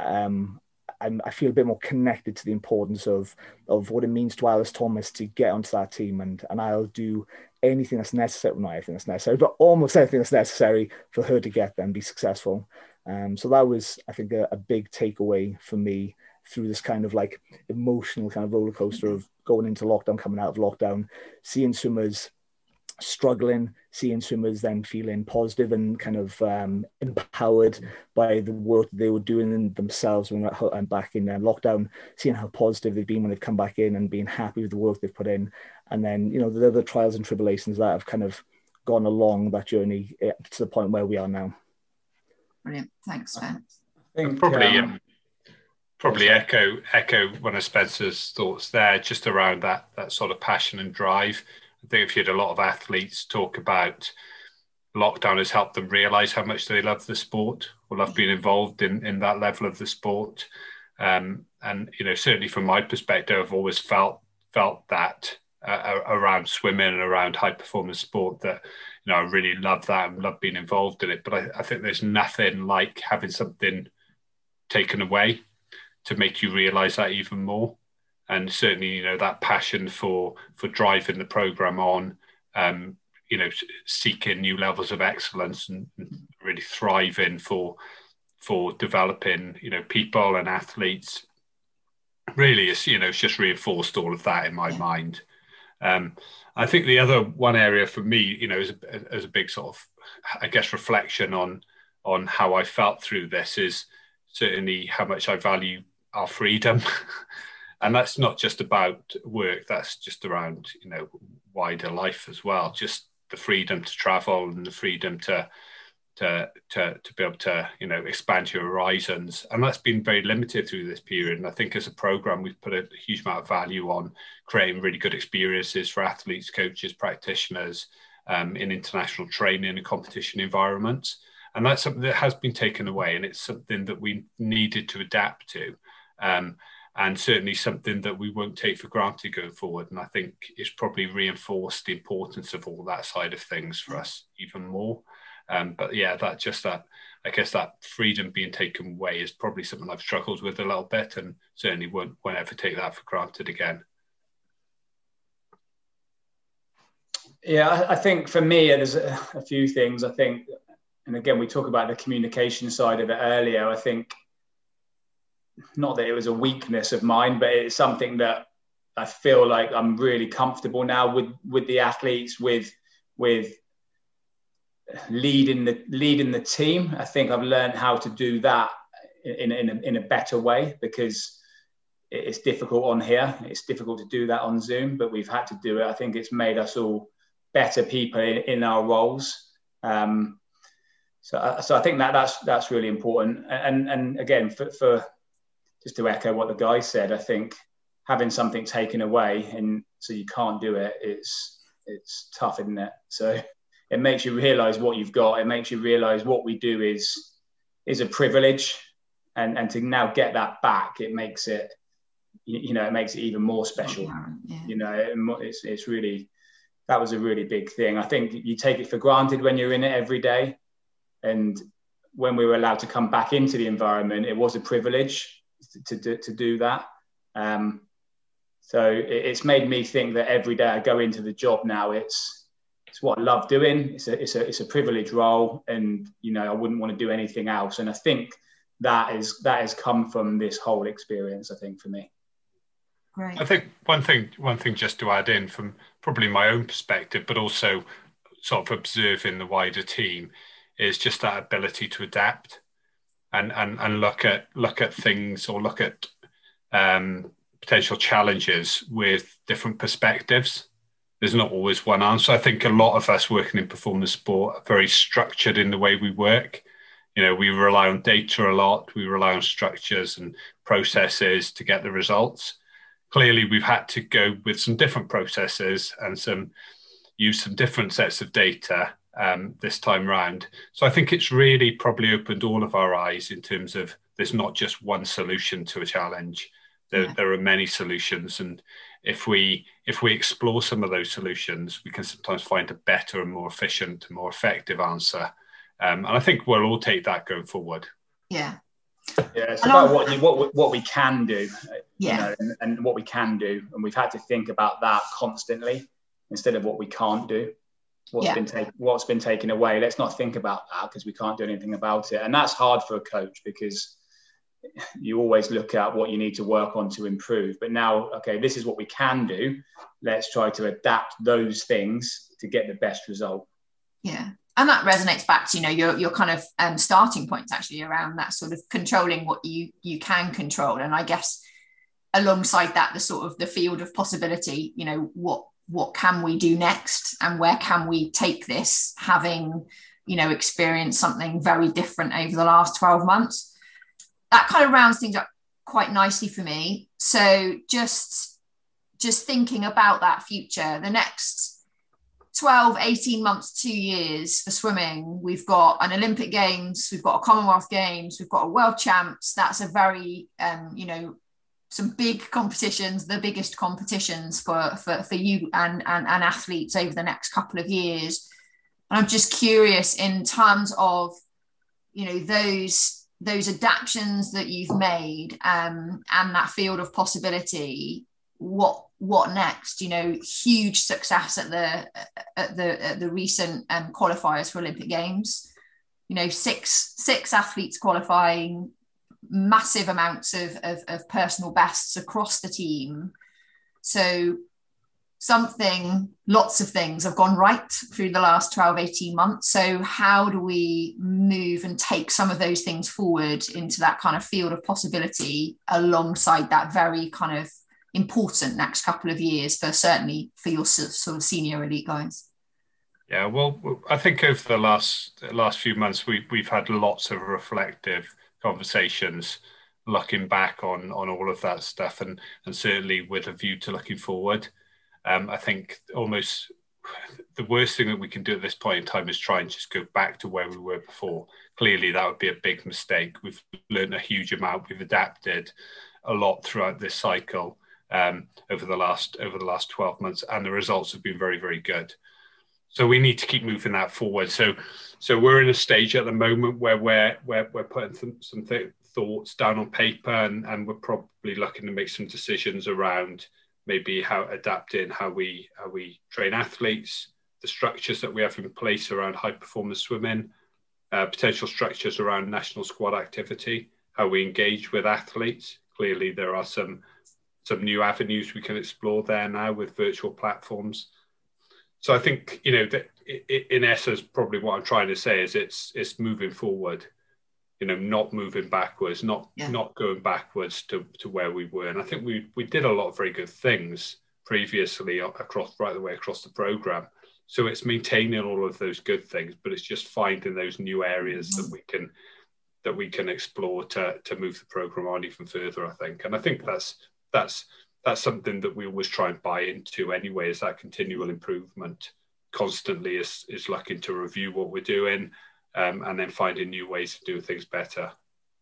I feel a bit more connected to the importance of what it means to Alice Thomas to get onto that team, and I'll do anything that's necessary. Not anything that's necessary, but almost anything that's necessary for her to get there and be successful. So that was, I think, a big takeaway for me through this kind of like emotional kind of roller coaster of going into lockdown, coming out of lockdown, seeing swimmers struggling, seeing swimmers then feeling positive and kind of empowered by the work they were doing themselves when they're back in lockdown, seeing how positive they've been when they've come back in and being happy with the work they've put in. And then, the other trials and tribulations that have kind of gone along that journey to the point where we are now. Brilliant. Thanks, Ben. I think probably echo one of Spencer's thoughts there, just around that sort of passion and drive. I think if you had a lot of athletes talk about lockdown has helped them realise how much they love the sport or love being involved in that level of the sport. And certainly from my perspective, I've always felt that around swimming and around high performance sport that I really love that and love being involved in it. But I think there's nothing like having something taken away to make you realise that even more. And certainly, that passion for driving the programme on, seeking new levels of excellence and really thriving for developing, people and athletes. Really, it's just reinforced all of that in my mind. I think the other one area for me, as a big sort of, I guess, reflection on how I felt through this is certainly how much I value our freedom. And that's not just about work, that's just around, wider life as well. Just the freedom to travel and the freedom to be able to, expand your horizons. And that's been very limited through this period. And I think as a program, we've put a huge amount of value on creating really good experiences for athletes, coaches, practitioners in international training and competition environments. And that's something that has been taken away. And it's something that we needed to adapt to. And certainly something that we won't take for granted going forward. And I think it's probably reinforced the importance of all that side of things for us even more. But yeah, I guess that freedom being taken away is probably something I've struggled with a little bit, and certainly won't ever take that for granted again. Yeah, I think for me, there's a few things. I think, and again, we talk about the communication side of it earlier. I think not that it was a weakness of mine, but it's something that I feel like I'm really comfortable now with the athletes, with leading the team. I think I've learned how to do that in a better way, because it's difficult on here. It's difficult to do that on Zoom, but we've had to do it. I think it's made us all better people in our roles. So I think that's really important. And again, for just to echo what the guy said, I think having something taken away and so you can't do it, it's tough, isn't it? So it makes you realise what you've got. It makes you realise what we do is a privilege, and to now get that back, it makes it, it makes it even more special. Yeah. It's really, that was a really big thing. I think you take it for granted when you're in it every day, and when we were allowed to come back into the environment, it was a privilege to do that. So it's made me think that every day I go into the job now, it's what I love doing. It's a privileged role, and I wouldn't want to do anything else. And I think that has come from this whole experience, I think, for me. Great. I think one thing just to add in from probably my own perspective, but also sort of observing the wider team, is just that ability to adapt and look at things, or look at potential challenges with different perspectives. There's not always one answer. I think a lot of us working in performance sport are very structured in the way we work. We rely on data a lot. We rely on structures and processes to get the results. Clearly, we've had to go with some different processes and use some different sets of data this time round. So I think it's really probably opened all of our eyes in terms of there's not just one solution to a challenge. There are many solutions, and if we explore some of those solutions, we can sometimes find a better and more efficient and more effective answer. And I think we'll all take that going forward. Yeah. Yeah, it's about what we can do. Yeah. And what we can do, and we've had to think about that constantly instead of what we can't do. What's been taken away. Let's not think about that, because we can't do anything about it, and that's hard for a coach, because you always look at what you need to work on to improve. But now, okay, this is what we can do. Let's try to adapt those things to get the best result. Yeah. And that resonates back to, your kind of starting points actually around that sort of controlling what you can control. And I guess alongside that, the sort of the field of possibility, what can we do next, and where can we take this, having, experienced something very different over the last 12 months. That kind of rounds things up quite nicely for me. So just thinking about that future, the next 12, 18 months, 2 years for swimming, we've got an Olympic Games, we've got a Commonwealth Games, we've got a World Champs. That's a very, some big competitions, the biggest competitions for you and athletes over the next couple of years. And I'm just curious in terms of, those adaptations that you've made and that field of possibility, what next? Huge success at the recent qualifiers for Olympic Games. Six athletes qualifying, massive amounts of personal bests across the team. So lots of things have gone right through the last 12, 18 months. So how do we move and take some of those things forward into that kind of field of possibility alongside that very kind of important next couple of years certainly for your sort of senior elite guys? Yeah, well, I think over the last few months, we've had lots of reflective conversations looking back on all of that stuff, and certainly with a view to looking forward. I think almost the worst thing that we can do at this point in time is try and just go back to where we were before. Clearly, that would be a big mistake. We've learned a huge amount. We've adapted a lot throughout this cycle over the last 12 months, and the results have been very, very good. So we need to keep moving that forward. So we're in a stage at the moment where we're putting some thoughts down on paper, and we're probably looking to make some decisions around maybe adapting how we train athletes, the structures that we have in place around high performance swimming, potential structures around national squad activity, how we engage with athletes. Clearly, there are some new avenues we can explore there now with virtual platforms. So I think, that in essence, probably what I'm trying to say is it's moving forward, not moving backwards, not going backwards to where we were. And I think we did a lot of very good things previously right the way across the program. So it's maintaining all of those good things, but it's just finding those new areas that we can explore to move the program on even further, I think. And I think that's something that we always try and buy into anyway, is that continual improvement constantly is looking to review what we're doing, and then finding new ways to do things better.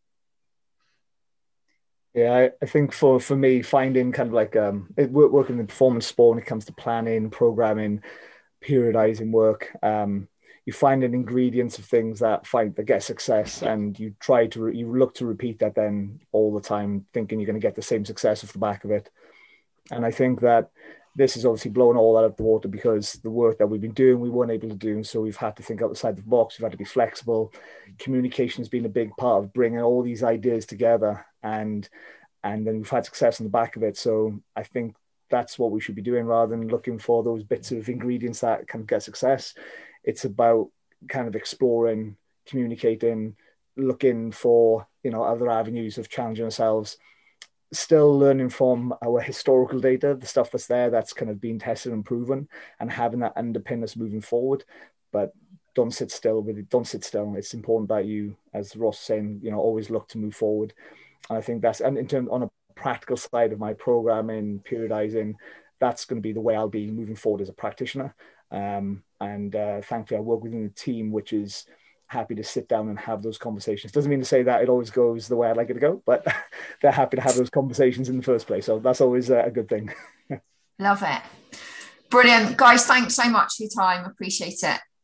Yeah, I think for me, finding kind of like working in performance sport when it comes to planning, programming, periodizing work, you find an ingredients of things that get success, and you look to repeat that then all the time, thinking you're going to get the same success off the back of it. And I think that this is obviously blowing all that out of the water, because the work that we've been doing, we weren't able to do. So we've had to think outside the box. We've had to be flexible. Communication has been a big part of bringing all these ideas together, and then we've had success on the back of it. So I think that's what we should be doing, rather than looking for those bits of ingredients that can get success. It's about kind of exploring, communicating, looking for, other avenues of challenging ourselves, still learning from our historical data, the stuff that's there, that's kind of been tested and proven, and having that underpin us moving forward. But don't sit still with it. Don't sit still. It's important that you, as Ross was saying, always look to move forward. And I think and in terms on a practical side of my programming, periodizing, that's going to be the way I'll be moving forward as a practitioner. And thankfully I work within a team which is happy to sit down and have those conversations. Doesn't mean to say that it always goes the way I'd like it to go, but they're happy to have those conversations in the first place. So that's always a good thing. Love it. Brilliant. Guys, thanks so much for your time. Appreciate it.